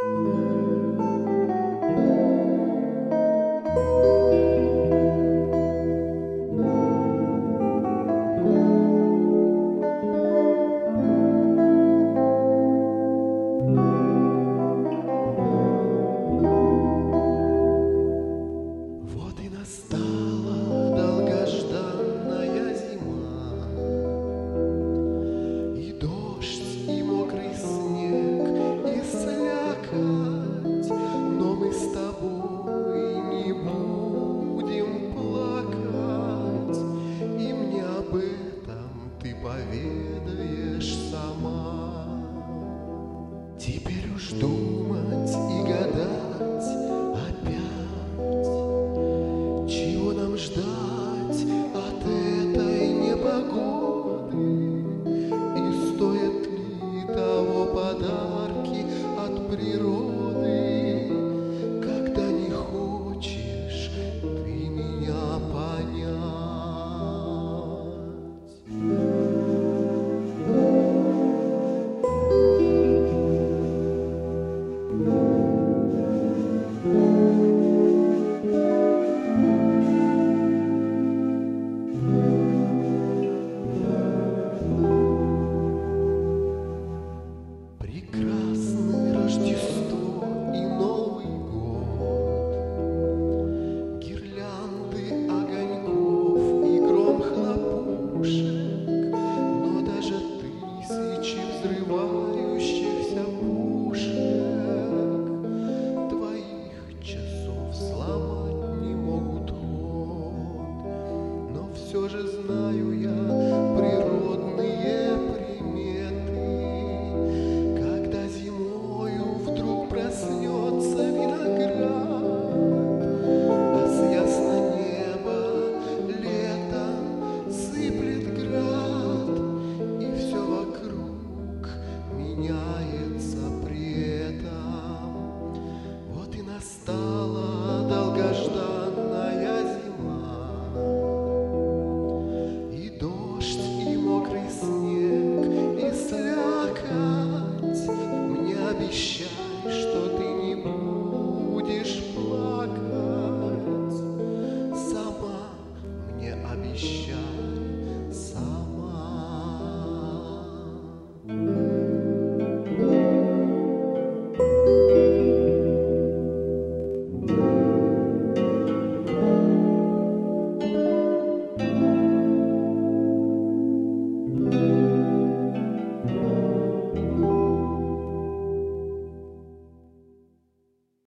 Поведаешь сама. Теперь уж думать и гадать опять, чего нам ждать от этой непогоды, и стоят ли того подарки от природы, когда не хочешь ты меня понять. Прекрасны Рождество и Новый год, гирлянды огоньков и гром хлопушек, но даже тысячи взрывающихся пушек твоих часов сломать не могут ход. Но все же знаю я природные приметы, когда зимою вдруг проснется виноград, а с ясного неба летом сыплет град, и все вокруг меняется.